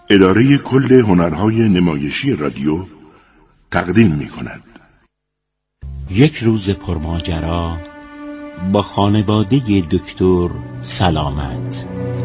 اداره کل هنرهای نمایشی رادیو تقدیم می‌کند. یک روز پرماجرا با خانواده دکتر سلامت.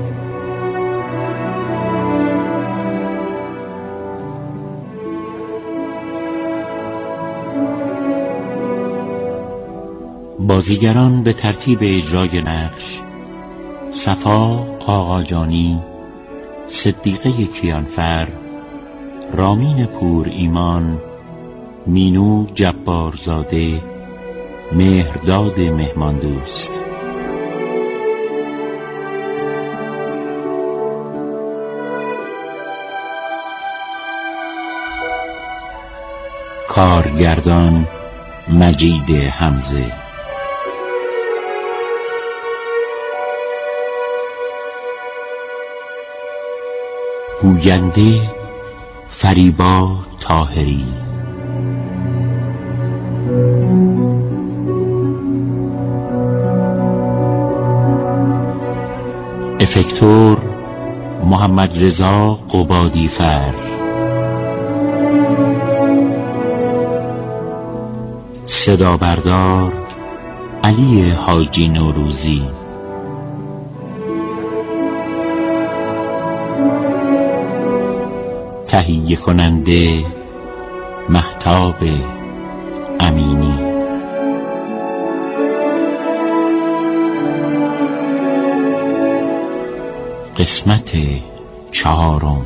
بازیگران به ترتیب اجرای نقش: صفا آقاجانی، صدیقه کیانفر، رامین پور ایمان، مینو جبارزاده، مهرداد مهماندوست. کارگردان مجید حمزه. گوینده فریبا طاهری. افکتور محمد رضا قبادی فر. صدا بردار علی حاجی نوروزی. تهیه کننده مهتاب امینی. قسمت 4.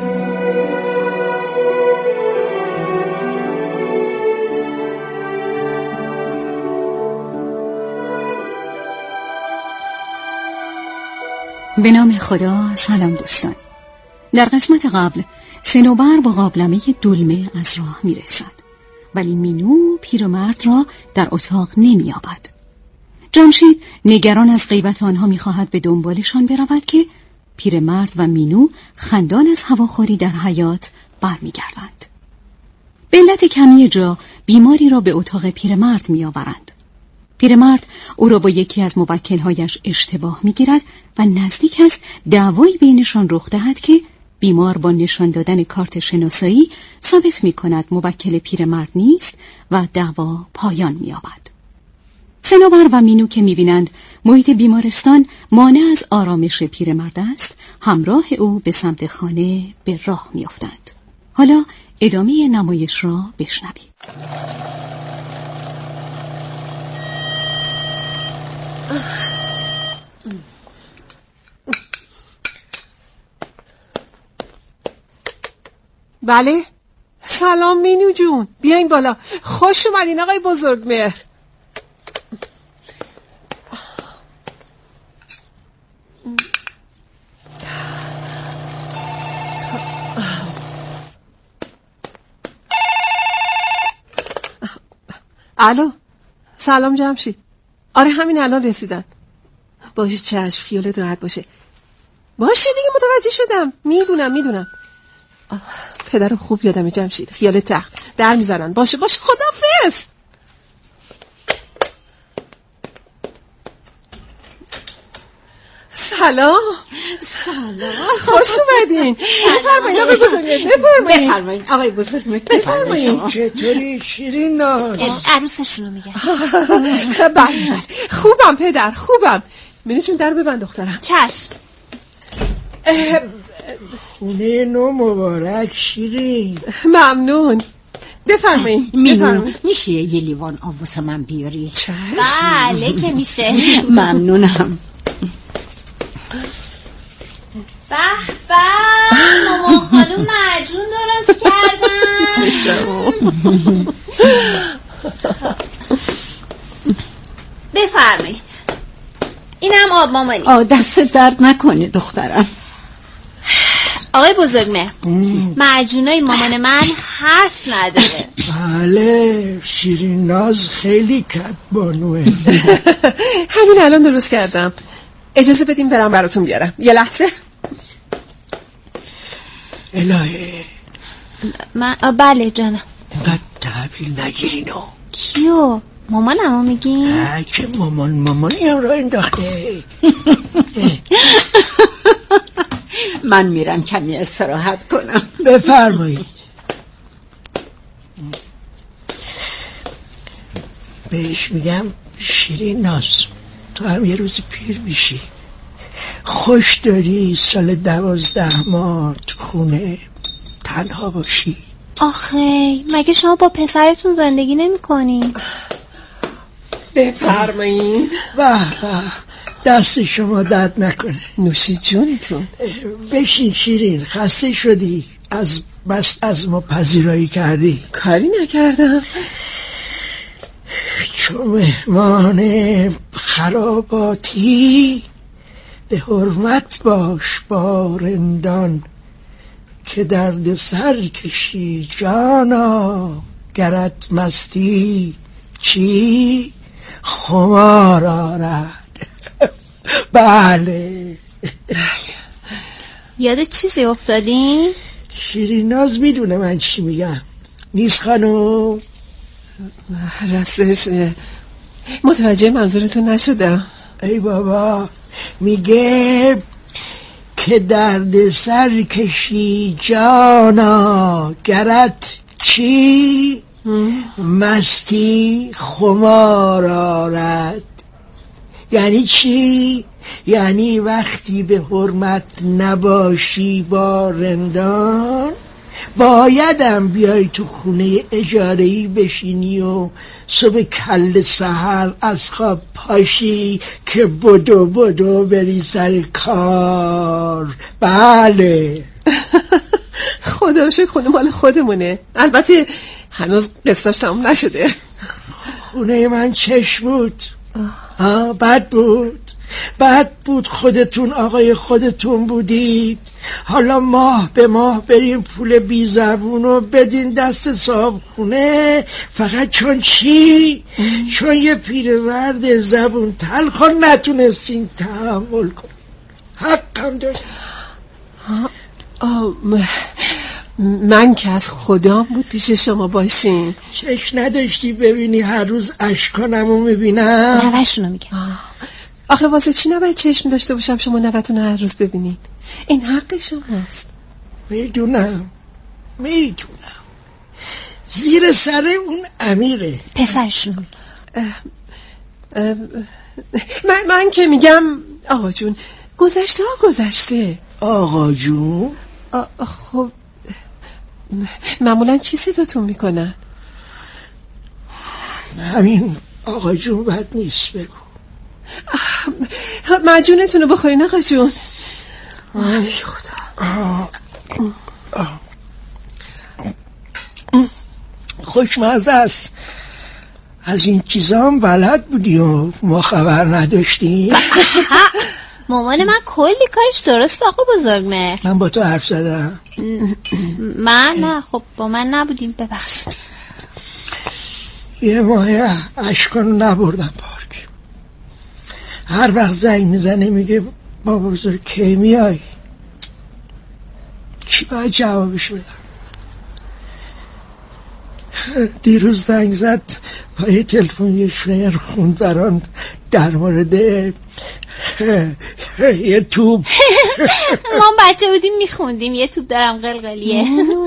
به نام خدا. سلام دوستان. در قسمت قبل صنوبر با قابلمه دلمه از راه میرسد، ولی مینو پیرمرد را در اتاق نمی‌یابد. جمشید نگران از غیبت آنها می‌خواهد به دنبالشان برود که پیرمرد و مینو خندان از هواخوری در حیاط برمیگردند. به علت کمی جا بیماری را به اتاق پیرمرد می‌آورند. پیرمرد او را با یکی از موکل‌هایش اشتباه می‌گیرد و نزدیک است دعوایی بینشان رخ دهد که بیمار با نشان دادن کارت شناسایی ثابت می‌کند موکل پیرمرد نیست و دعوا پایان می‌یابد. صنوبر و مینو که می‌بینند محیط بیمارستان مانع از آرامش پیرمرد است، همراه او به سمت خانه به راه می‌افتند. حالا ادامه نمایش را بشنوید. بله؟ سلام مینو جون، بیاین بالا. خوش اومدین آقای بزرگمهر. الو، سلام جمشید. آره همین الان رسیدن. باشه چشم، خیالت راحت باشه. باشه دیگه متوجه شدم. میدونم. پدرم خوب یادمه جمشید، خیالت در میزنن. باشه خدافظ. سلام. خوش اومدین. بفرمایید آقای بزرگمهر. بفرمایید آقای بزرگمهر. بفرمایید. چطوری شیرین ناز؟ عروسشونو میگه. بله خوبم پدر، خوبم. منی چون در ببند دخترم. چشم. خونه نو مبارک شیرین. ممنون. بفرمایید. میشه یه لیوان آب واسه من بیاری؟ چشم. بله که میشه. ممنونم. به مامان خانوم معجون درست کردن. بفرمایید. اینم آب مامانی. دست درد نکنه دخترم. آقای بزرگمهر، معجونای مامان من حرف نداره. بله شیرین ناز خیلی کدبانوه. همین الان درست کردم. اجازه بدیم برام براتون بیارم. یه لحظه. الهه من بله جانم. اینقدر تحویل نگیرینو. کیو؟ مامانمو میگین؟ که مامانی هم را انداخته. من میرم کمی استراحت کنم. بفرمایید. بهش میگم شیرین ناز، تو هم یه روزی پیر میشی، خوش داری سال 12 ماه تو خونه تنها باشی. آخه مگه شما با پسرتون زندگی نمی کنی؟ بفرمایین. واه دست شما درد نکنه. نوش جونتون. بشین شیرین، خسته شدی؟ از ما پذیرایی کردی؟ کاری نکردم. چون مهمان خراباتی به حرمت باش با رندان، که درد سر کشی جانا، گرت مستی چی خمار آرد. بله. یاد چیزی افتادین؟ شیرین ناز میدونه من چی میگم. نیست خانم؟ راستش متوجه منظورتون نشدم. ای بابا، میگه که درد سر کشی جانا، گرت چی مستی خمار آرد. یعنی چی؟ یعنی وقتی به حرمت نباشی با رندان، بایدم بیای تو خونه اجاره‌ای بشینی و صبح کل سحر از خواب پاشی که بدو بری سر کار. بله. خدا رو شکر خونه مال خودمونه. البته هنوز قسطاش تموم نشده. خونه من چش بود. بد بود خودتون آقای خودتون بودید. حالا ماه به ماه بریم پول بی زبون و بدین دست صاحب خونه، فقط چون چی؟ چون یه پیرمرد زبون تلخ نتونستین تحمل کنین. حقم داشت. من که از خدام بود پیش شما باشین. چش نداشتی ببینی هر روز اشکانمو میبینم؟ نوشونو میگم. آخه واسه چی نباید چشم داشته باشم شما نوتون هر روز ببینید؟ این حق شماست. میدونم زیر سر اون امیره پسرشون. من که میگم آقا جون، گذشته ها گذشته. آقا جون؟ خب معمولا چی صداتون میکنن؟ همین آقا جون بد نیست، بگو. مجونتون رو بخورین آقا جون. ای خدا. خوشمزه است. از این چیزا هم بلد بودی و ما خبر نداشتیم. مامان من کلی کارش درست آقا بزرگمهر. من با تو حرف زدم. من نه، خب با من نبودیم، ببخشید. یه ماه اشکانو نبردم پارک. هر وقت زنگ میزنه میگه بابا بزرگ کی میای؟ چی باید جوابش بدم؟ دیروز زنگ زد پای تلفن یه شعر خوند بران در مورد یه توپ. ما بچه بودیم میخوندیم یه توپ دارم قلقلیه.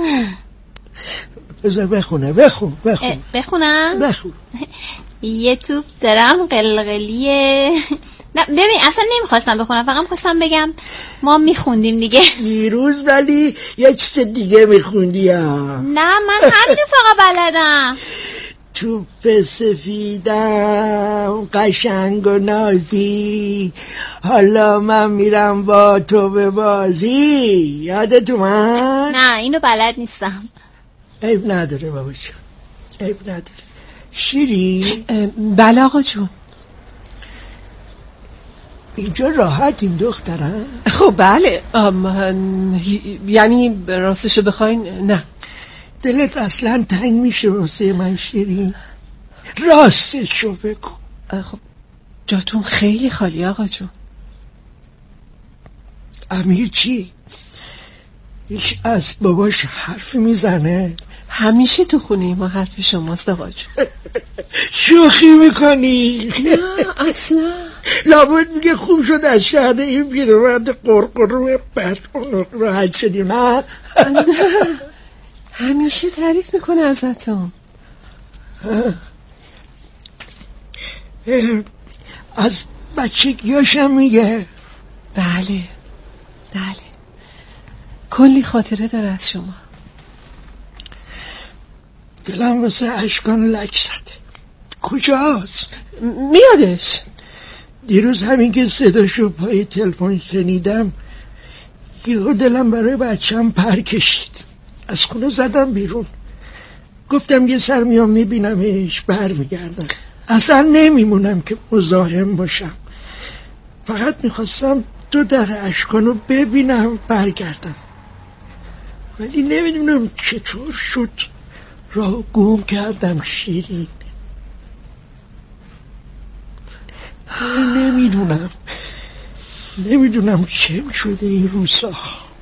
بذار بخون. بخونم؟ یه توپ دارم قلقلیه. نه ببین اصلا نمیخواستم بخونم، فقط میخواستم بگم ما میخوندیم دیگه دیروز، ولی یه چیز دیگه میخوندی ها. نه من همینو فقط بلدم. توپ سفیدم قشنگ و نازی، حالا من میرم با تو به بازی. یادت اومد؟ نه اینو بلد نیستم. عیب نداره بابا جون، عیب نداره. شیری؟ بله آقا جون. اینجا راحتیم دخترم؟ خب بله. یعنی راستشو بخواین نه. دلت اصلا تنگ میشه واسه من شیرین؟ راستشو بگو. خب جاتون خیلی خالی آقا جون. امیر چی؟ هیچ از باباش حرفی میزنه؟ همیشه تو خونه ما حرف شماست آقا جون. شوخی میکنی؟ نه اصلا. لابد میگه خوب شد از شهر این پیرمرد قرقرو بدقلق راحت شدیم. نه همیشه تعریف میکنه ازتون. از بچگیاشم میگه. بله کلی خاطره داره از شما. دلم واسه اشکان لک زده. کجاست؟ میادش. دیروز همین که صداشو پای تلفن شنیدم یهو دلم برای بچم پر کشید. از خونه زدم بیرون، گفتم یه سر میام میبینمش برمیگردم. اصلا نمیمونم که مزاحم باشم، فقط میخواستم 2 دقیقه اشکانو ببینم برگردم. ولی نمیدونم چطور شد راه گم کردم. شیرین نمیدونم چه شده این روزا.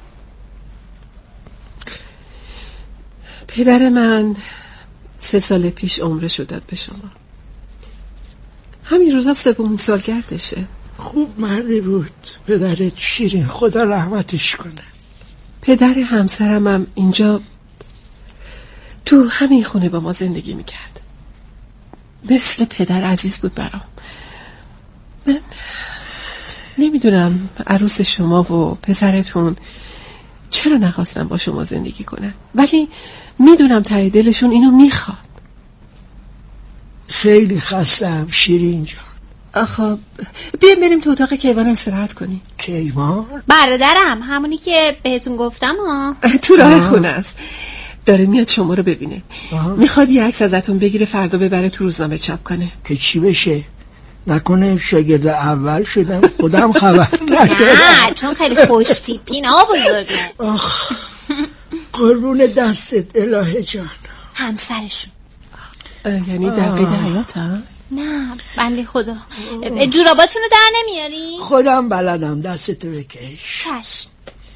پدر من 3 سال پیش عمرشو داد به شما. همین روزا 3 سالگردشه. خوب مردی بود پدرت شیرین، خدا رحمتش کنه. پدر همسرم هم اینجا تو همین خونه با ما زندگی میکرد. مثل پدر عزیز بود برام. من نمیدونم عروس شما و پسرتون چرا نخواستن با شما زندگی کنن، ولی میدونم ته دلشون اینو میخواد. خیلی خستم شیرین جان. خب بیایم بریم تو اتاق کیوان استراحت کنیم. کیوان؟ برادرم، همونی که بهتون گفتم ها. تو راه خونه است، داره میاد شما رو ببینه. میخواد یه عکس ازتون بگیره فردا ببره تو روزنامه چاپ کنه. که چی بشه؟ نکنه شاگرد اول شدم خودم خبر ندارم. نه چون خیلی خوش تیپین ها بزرگه. قربون دستت الهه جان. همسرشون یعنی در قید حیات هم؟ نه بنده خدا. جوراباتونو در نمیاری؟ خودم بلدم، دستتو بکش. چشم.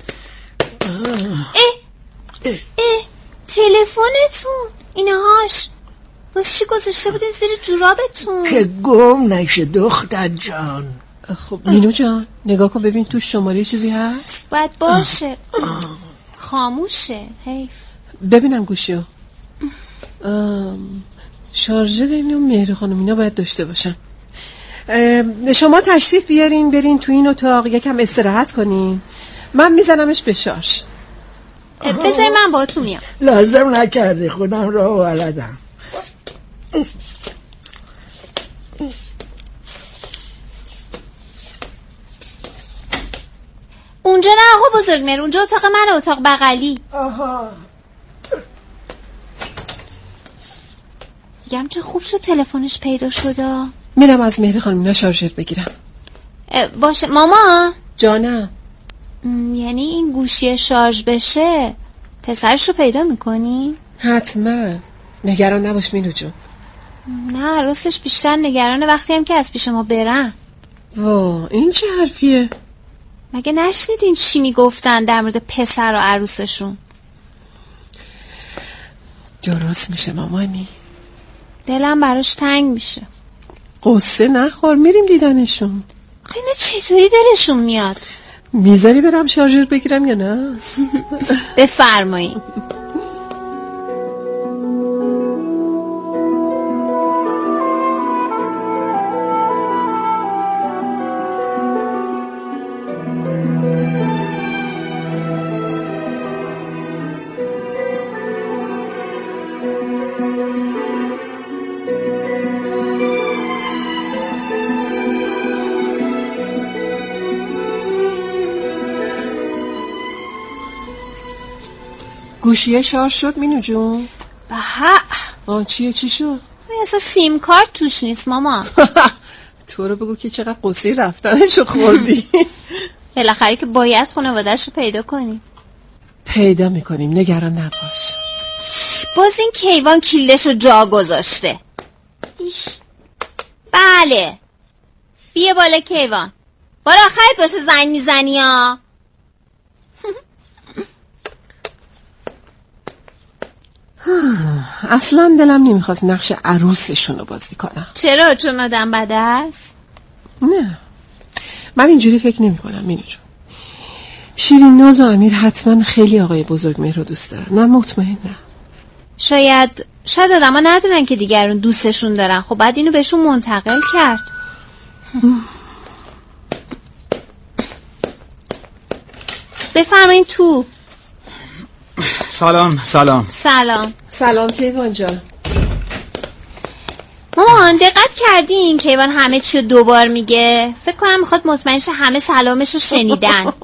تلفنتون اینهاش واسه چی گذاشته بودین زیر جورابتون؟ که گم نشه دختر جان. خب مینو جان نگاه کن ببین تو شماره چیزی هست؟ باید باشه. خاموشه. حیف. ببینم گوشیو. شارژر اینو مهر خانم اینا باید داشته باشن. شما تشریف بیارین برین تو این اتاق یکم استراحت کنین، من میزنمش به شارژ. بذاری من با تو میام. لازم نکرده، خودم راه بلدم. اونجا نه آقا بزرگ مهر، اونجا اتاق من، اتاق بغلی. میگم چه خوب شد تلفنش پیدا شده. میرم از مهر خانم اینا شارژر بگیرم. باشه ماما. جانم. یعنی این گوشی شارژ بشه پسرش رو پیدا میکنی؟ حتما، نگران نباش مینو جون. نه راستش بیشتر نگرانه وقتی هم که از پیش ما برن. وا این چه حرفیه؟ مگه نشنیدین چی میگفتن در مورد پسر و عروسشون؟ درست میشه مامانی، دلم براش تنگ میشه. قصه نخور، میریم دیدنشون. اینا چطوری دلشون میاد؟ میذاری برم شارژر بگیرم یا نه؟ بفرمایین. گوشیه شارژ شد مینو جون؟ بها. چی شد؟ اصلا سیم کارت توش نیست ماما. تو رو بگو که چقدر قصه رفتنشو خوردی. بالاخره که باید خانواده‌شو پیدا کنیم. پیدا میکنیم، نگران نباش. باز این کیوان کیلشو جا گذاشته. بله بیا بالا کیوان، بار آخرت باشه زنگ میزنی ها. اصلا دلم نمیخواست نقش عروسشونو بازی کنم. چرا؟ چون آدم بده است؟ نه من اینجوری فکر نمی کنم مینو جون. شیرین ناز و امیر حتما خیلی آقای بزرگمهر رو دوست دارن. من مطمئنم. شاید آدما ندونن که دیگرون دوستشون دارن. خب بعد اینو بهشون منتقل کرد. بفرمایین تو. سلام. سلام کیوان جان. مامان دقت کردین کیوان همه چی رو دوبار میگه؟ فکر کنم میخواد مطمئن شه همه سلامش رو شنیدن.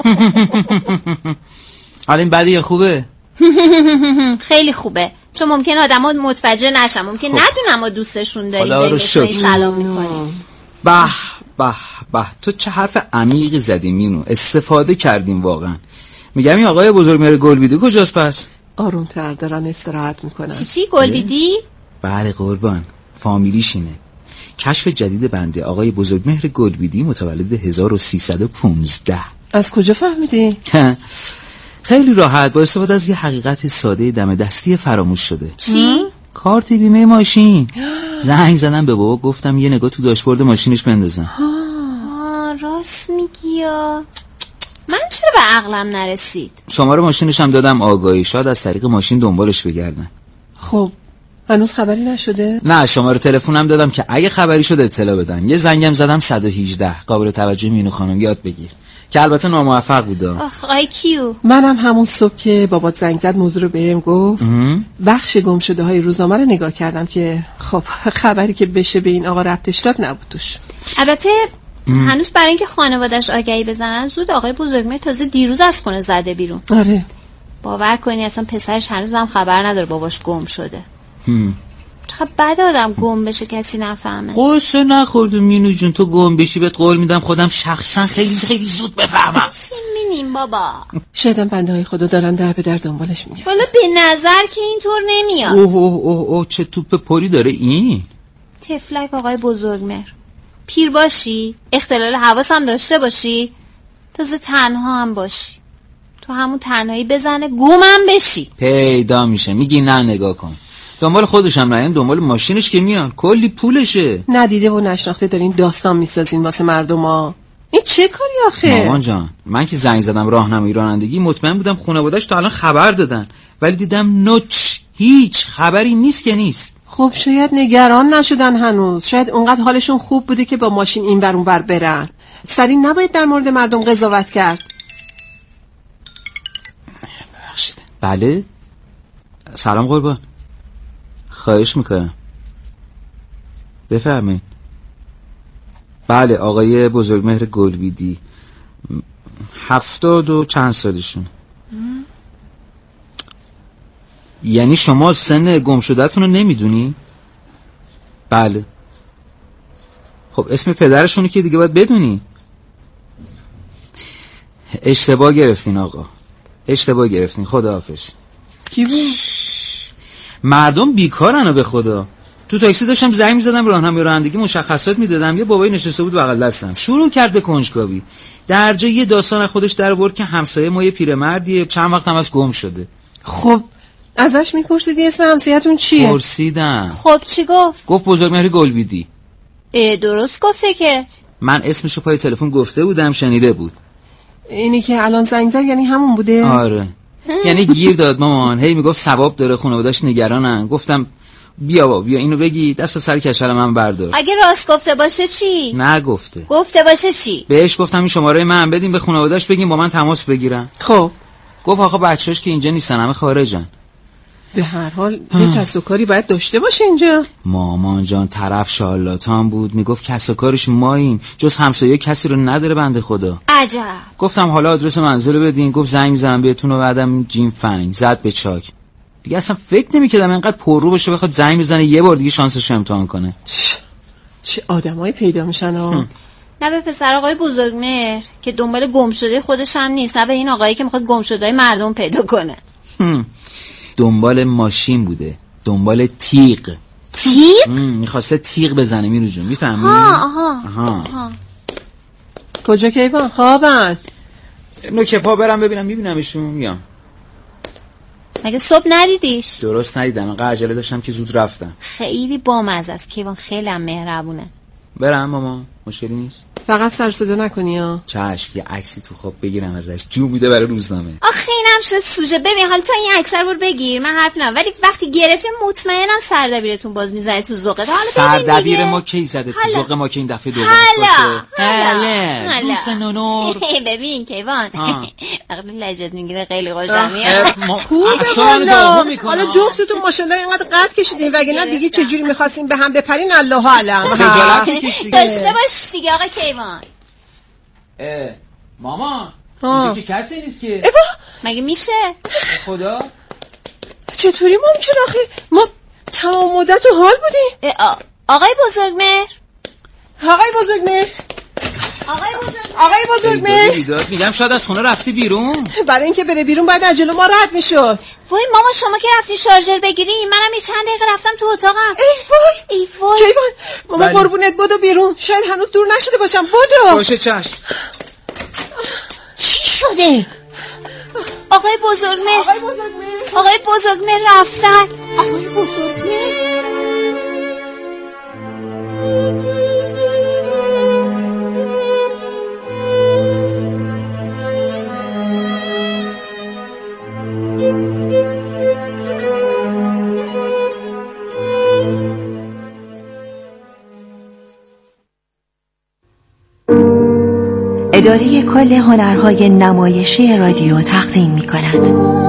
حالا این بده یا خوبه؟ خیلی خوبه، چون ممکن آدم ها متوجه نشن، ممکن ندونم ما دوستشون داریم سلام میکنیم. به تو چه حرف عمیقی زدیم مینو، استفاده کردیم واقعا. میگم این آقای بزرگمهر گلبیدی کجاست پس؟ آرومتر دارن استراحت میکنن. چی گلبیدی؟ بله قربان، فامیلیش اینه. کشف جدید بنده آقای بزرگمهر گلبیدی متولد 1315. از کجا فهمیدی؟ خیلی راحت، با استفاده از یه حقیقت ساده دم دستی فراموش شده. چی؟ کارت بیمه ماشین. زنگ زدم به بابا، گفتم یه نگاه تو داشبورد ماشینش بندازم. راست میگی یا؟ من چرا به عقلم نرسید؟ شماره ماشینش هم دادم آگاهی، شاید از طریق ماشین دنبالش بگردن. خب هنوز خبری نشده؟ نه، شماره تلفنم دادم که اگه خبری شده اطلاع بدن. یه زنگم زدم 118، قابل توجه مینو خانم، یاد بگیر. که البته ناموفق بود. آخ آی کیو. منم همون صبح که بابات زنگ زد موضوع رو بهم گفت، بخش گم شده های روزنامه رو نگاه کردم که خب خبری که بشه به این آقا ربطش داد نبود توش. البته هنوز برای اینکه خانواده‌اش آگهی بزنن زود. آقای بزرگمهر تازه دیروز از خونه زده بیرون. آره باور کنی اصلا پسرش هنوز هم خبر نداره باباش گم شده. چقدر بد آدم گم بشه کسی نفهمه. قصه نخوردم مینو جون، تو گم بشی بهت قول میدم خودم شخصا خیلی زود بفهمم. چی می‌بینیم بابا؟ شایدم بنده های خدا دارن در به در دنبالش میگن. والا به نظر که اینطور نمیاد. اوه چه توپ پری داره این. تفلک آقای بزرگمهر. پیر باشی، اختلال حواس هم داشته باشی، تازه تنها هم باشی، تو همون تنهایی بزنه گمم بشی. پیدا میشه. میگی نه، نگاه کن، دنبال خودش هم نه، دنبال ماشینش که میان، کلی پولشه. ندیده و نشناخته دارین داستان میسازین واسه مردما. این چه کاری آخه؟ مامان جان، من که زنگ زدم راهنمایی رانندگی مطمئن بودم خانواده‌اش تا الان خبر دادن، ولی دیدم نوچ، هیچ خبری نیست که نیست. خب شاید نگران نشدن هنوز، شاید اونقدر حالشون خوب بوده که با ماشین این ور اون ور برن. سریع نباید در مورد مردم قضاوت کرد. ببخشید. بله سلام قربان، خواهش میکنم بفرمایید. بله آقای بزرگمهر گلبیدی، 70 و چند سالشون. یعنی شما سن گم شده‌تون رو نمیدونی؟ بله. خب اسم پدرشونو که دیگه باید بدونی. اشتباه گرفتین آقا، اشتباه گرفتین. خداحافظ. کی بود؟ مردم بیکارن به خدا. تو تاکسی داشتم زنگ می‌زدم راهنمایی رانندگی مشخصات میدادم، یه بابایی نشسته بود بغل دستم، شروع کرد به کنجکاوی. در جای یه داستان از خودش در آورد که همسایه ما یه پیرمردیه چند وقت هم از گم شده. خب ازش میپرسیدی اسم همسایه‌تون چیه؟ پرسیدم. خب چی گفت؟ گفت بزرگمهر گلبیدی. درست گفته که. من اسمشو پای تلفن گفته بودم، شنیده بود. اینی که الان زنگ زد یعنی همون بوده؟ آره. یعنی گیر داد مامان، هی میگفت ثواب داره، خانواده‌اش نگرانن. گفتم بیا اینو بگی، دست سر کچل من بردار. اگه راست گفته باشه چی؟ نگفته. گفته باشه چی؟ بهش گفتم این شماره من بدین به خانواده‌اش بگین با من تماس بگیرن. خب گفت آخه بچه‌اش که اینجا نیستن، همه خارجن. به هر حال یه کس و کاری باید داشته باشه اینجا. مامان جان طرف شارلاتان بود، میگفت کس و کارش ماییم، جز همسایه کسی رو نداره بنده خدا. عجب. گفتم حالا آدرس منزل رو بدین. گفت زنگ میزنم بهتون و بعدم جیم فنگ زد به چاک. دیگه اصلا فکر نمی‌کردم اینقدر پررو بشه بخواد زنگ بزنه یه بار دیگه شانسش امتحان کنه. چه آدمایی پیدا میشن ها. نه به پسر آقای بزرگمهر که دنبال گم شده خودش هم نیست، نه به این آقایی که میخواد گم شده مردم پیدا کنه. دنبال ماشین بوده، دنبال تیغ. میخواسته تیغ بزنه مینو جون، میفهمی؟ آها. کجا کیوان؟ خوابن. نوک پا برم ببینم میبینمشون میام. مگه صبح ندیدیش؟ درست ندیدم، انقدر عجله داشتم که زود رفتم. خیلی بامزه است کیوان، خیلی هم مهربونه. برم ماما، مشکلی نیست. فقط سر صدا نکنی ها. چشم، یه عکسی تو خواب بگیرم ازش، جو میده برای روزنامه. آخه اینم شد سوژه. ببین حالا تو این عکس رو بگیر، من حرف نمیزنم، ولی وقتی گرفتیم مطمئنم سردبیرتون باز میزنه تو ذوقت. حالا سردبیر ما کی زده تو ذوق ما که این دفعه دوم باشه؟ دوست نونور. ببین کیوان وقتی لجت میگیره خیلی خوشم میاد. خوبه والا. حالا جفتتون ماشاءالله اینقدر قد کشیدین، وگرنه دیگه چجوری می‌خواستین به هم بپرین الله اعلم. خجالت می‌کشید داشته باش دیگه آقا کیوان. ماما اینجا که کسی نیست که. مگه میشه؟ خدا چطوری ممکن آخه ما تمام مدت تو حال بودیم؟ آقای بزرگمهر. آقای بزرگمهر میگم شاید از خونه رفتی بیرون. برای اینکه بره بیرون باید از جلو ما رد میشد. وای ماما شما که رفتی شارژر بگیری، منم یه چند دقیقه رفتم تو اتاقم. ای وای کیوان ماما قربونت بدو بیرون، شاید هنوز دور نشده باشم. بدو. باشه چشم. چی شده؟ آقای بزرگمهر رفتن. آقای بزرگمهر اداره کل هنرهای نمایشی رادیو تقدیم می‌کند.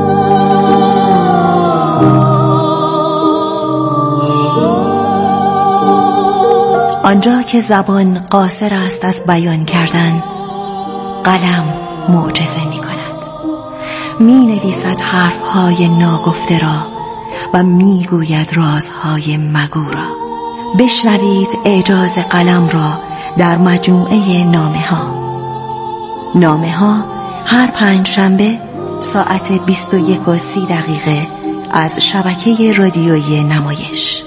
آنجا که زبان قاصر است از بیان کردن، قلم معجزه می‌کند. می‌نویسد حرف‌های ناگفته را و می‌گوید رازهای مگو را. بشنوید اعجاز قلم را در مجموعه نامه ها هر پنجشنبه ساعت 21:30 از شبکه رادیویی نمایش.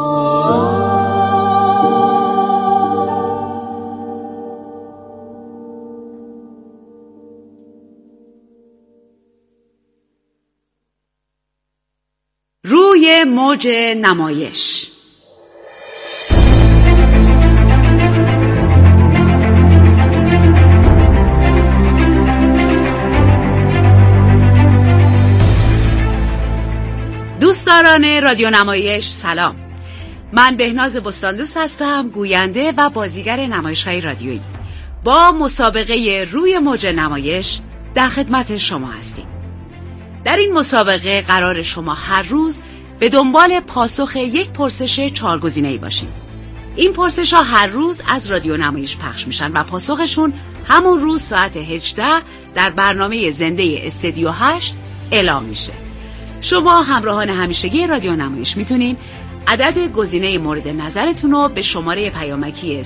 روی موج نمایش. دوستداران رادیو نمایش سلام. من بهناز بستاندوست هستم، گوینده و بازیگر نمایش‌های رادیویی. با مسابقه روی موج نمایش در خدمت شما هستیم. در این مسابقه قرار شما هر روز به دنبال پاسخ یک پرسش 4 گزینه‌ای باشید. این پرسش‌ها هر روز از رادیو نمایش پخش میشن و پاسخشون همون روز ساعت 18 در برنامه زنده استودیو 8 اعلام میشه. شما همراهان همیشگی رادیو نمایش میتونین عدد گزینه مورد نظرتون رو به شماره پیامکی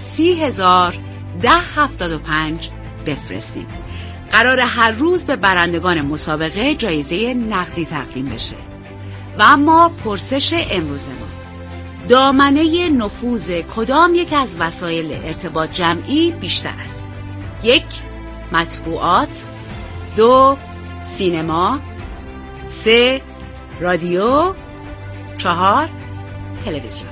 301075 بفرستین. قرار هر روز به برندگان مسابقه جایزه نقدی تقدیم بشه. و اما پرسش امروز ما: دامنه نفوذ کدام یک از وسایل ارتباط جمعی بیشتر است؟ 1. مطبوعات، 2. سینما، 3. رادیو، 4. تلویزیون.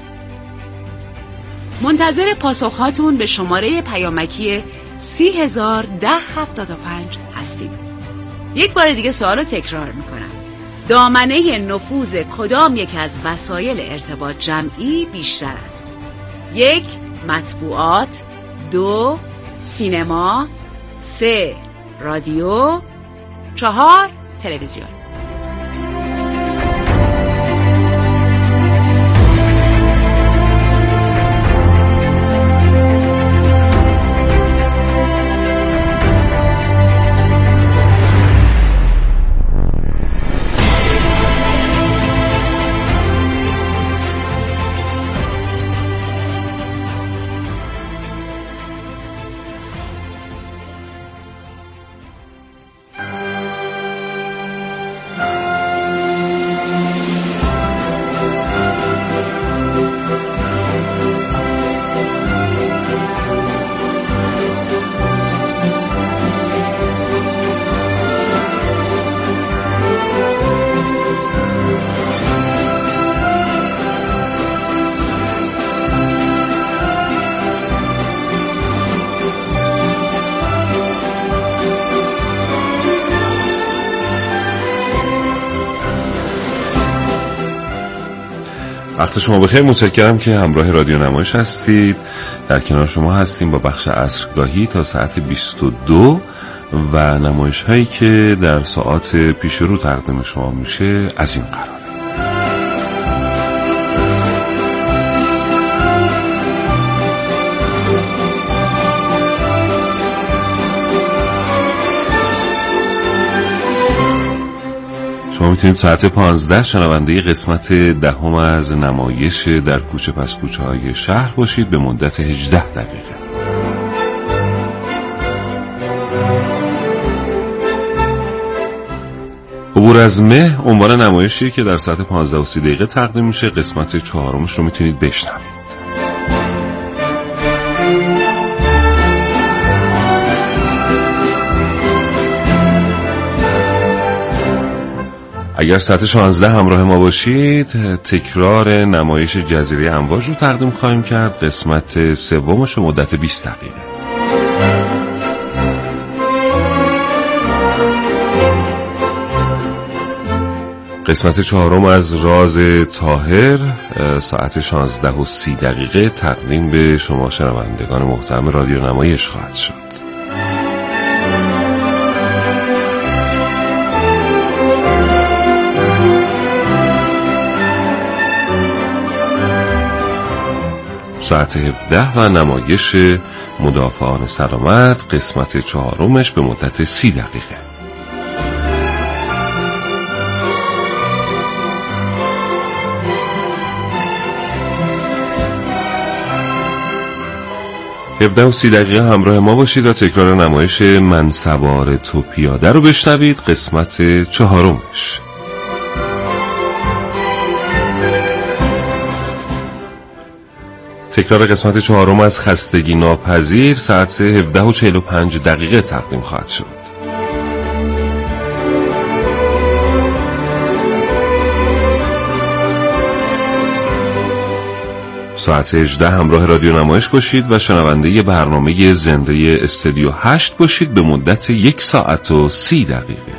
منتظر پاسخهاتون به شماره پیامکی 301075 هستیم. یک بار دیگه سوال رو تکرار میکنم: دامنه نفوذ کدام یک از وسایل ارتباط جمعی بیشتر است؟ 1. مطبوعات، 2. سینما، 3. رادیو، 4. تلویزیون. وقت شما بخیر. متشکرم که همراه رادیو نمایش هستید. در کنار شما هستیم با بخش عصرگاهی تا ساعت 22 و نمایش هایی که در ساعات پیش رو تقدیم شما میشه از این قراره. شما میتونید ساعت 15 شنونده قسمت 10 از نمایش در کوچه پس کوچه های شهر باشید به مدت 18 دقیقه. عبور از مه عنوان نمایشی که در ساعت 15 و 30 دقیقه تقدیم میشه. قسمت 4 رو میتونید بشنوید. اگر ساعت 16 همراه ما باشید تکرار نمایش جزیره امواج رو تقدیم خواهیم کرد. قسمت 3 مدت 20 دقیقه. قسمت 4 از راز طاهر ساعت 16 و 30 دقیقه تقدیم به شما شنوندگان محترم رادیو نمایش خواهد شد. ساعت 17 و نمایش مدافعان سلامت قسمت 4 به مدت 30 دقیقه. هفده و 30 دقیقه همراه ما باشید و تکرار نمایش من سوار تو پیاده رو بشنوید قسمت 4. تکرار قسمت 4 از خستگی ناپذیر ساعت 17 و 45 دقیقه تقدیم خواهد شد. ساعت 18 همراه رادیو نمایش باشید و شنونده برنامه زنده استودیو 8 باشید به مدت 1 ساعت و 30 دقیقه.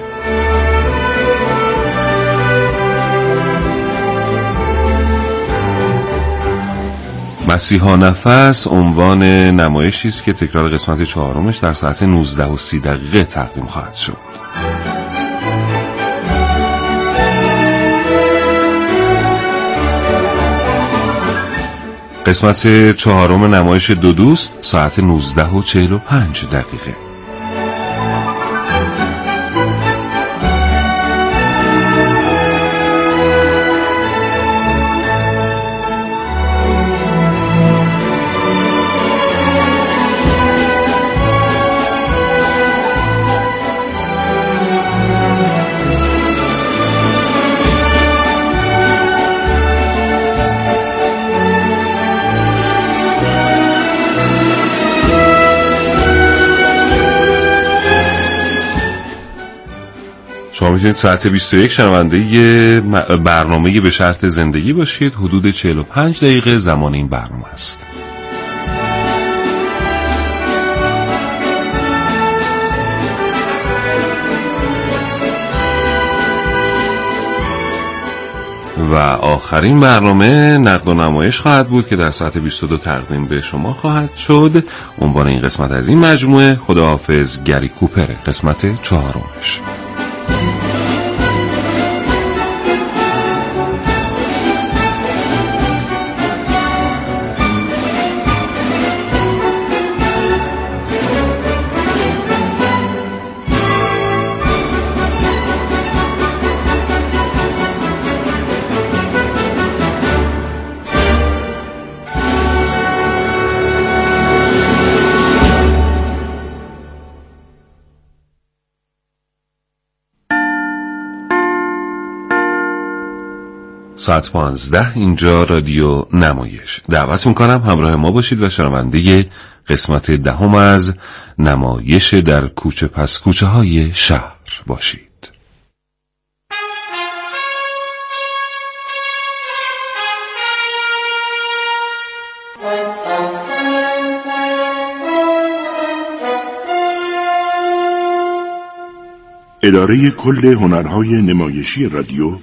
مسیحا نفس عنوان نمایشی است که تکرار قسمت 4 در ساعت 19 و 30 دقیقه تقدیم خواهد شد. قسمت 4 نمایش دو دوست ساعت 19 و 45 دقیقه. شما میتونید ساعت 21 شنونده برنامه به شرط زندگی باشید. حدود 45 دقیقه زمان این برنامه است. و آخرین برنامه نقد و نمایش خواهد بود که در ساعت 22 تقدیم به شما خواهد شد. عنوان این قسمت از این مجموعه خداحافظ گری کوپر قسمت 4. ساعت 15 اینجا رادیو نمایش. دعوت میکنم همراه ما باشید و شنونده قسمت 10 از نمایش در کوچه پس کوچه های شهر باشید. اداره کل هنرهای نمایشی رادیو